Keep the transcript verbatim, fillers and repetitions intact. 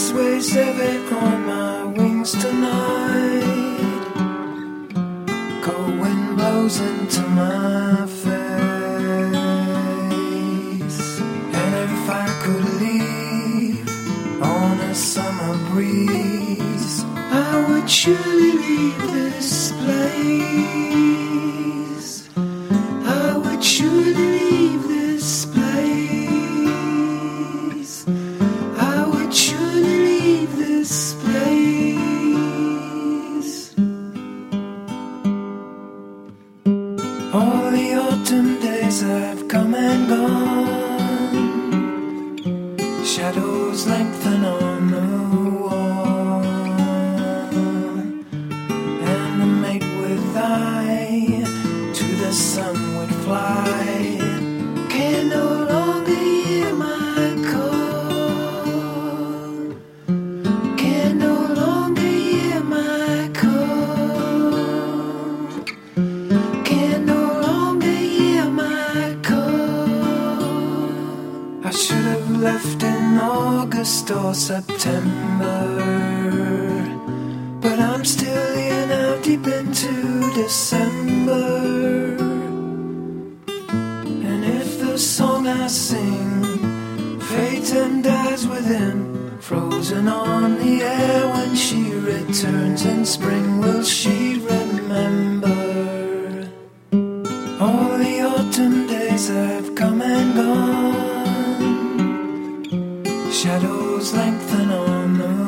breeze weighs heavy on my wings tonight. Cold wind blows into my face. And if I could leave on a summer breeze, I would surely leave this place. I would surely leave this place. I would surely leave this place. All the autumn days have come and gone. Shadows lengthen on the wall, and the mate with eye to the sun would fly. Can no longer hear my call. Can no longer hear my call. Can no longer hear my call. I should have left in August or September, but I'm still here now, deep into December. And if the song I sing fades and dies within, frozen on the air when she returns in spring, will she remember? All the autumn days have come and gone. Shadows lengthen on the